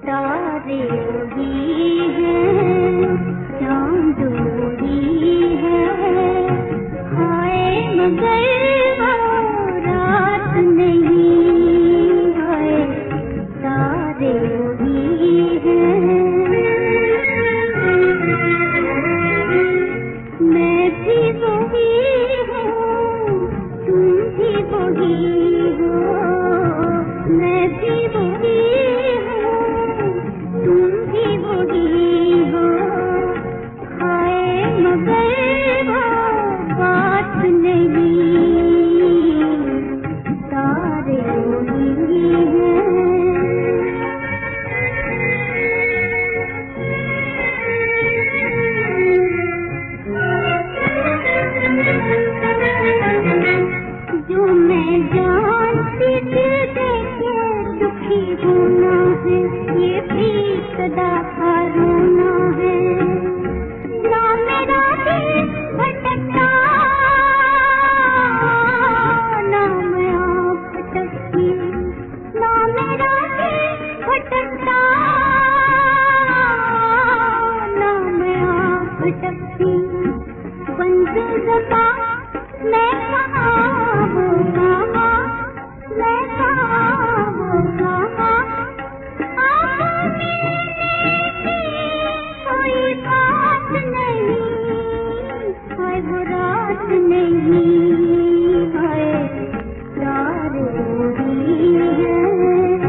तारे भी हैं, चांद भी है, हाय मगर वो रात नहीं, हाय तारे भी हैं। मैं भी वही हूँ, तुम भी वही हो, मैं भी वही हूँ, तुम भी वही हो, हाय मगर वो बात नहीं, तारे वही हैं। जो मैं जानती थी देखे दुखी होना है, ये भी सदा का रोना है। ना मेरा दिल भटकता, ना मैं आप भटकती, ना मेरा दिल भटकता, ना मैं आप भटकती। बंद ज़बां मैं कहाँ वो कहाँ, मैं कहाँ वो कहाँ, आप मिलने की कोई बात नहीं, हाय वो रात नहीं, हाय तारे भी हैं।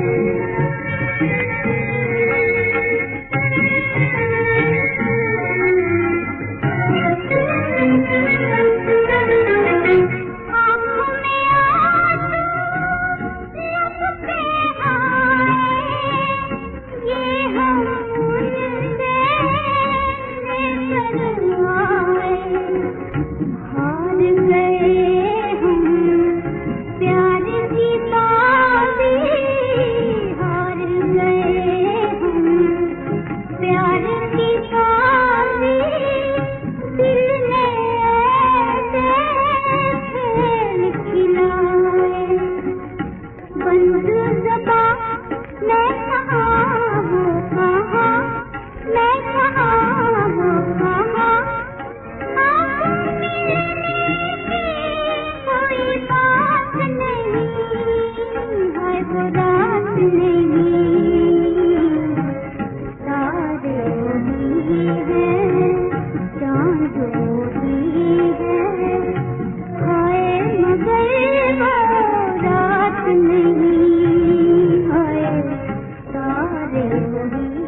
नहीं, हाय तारे भी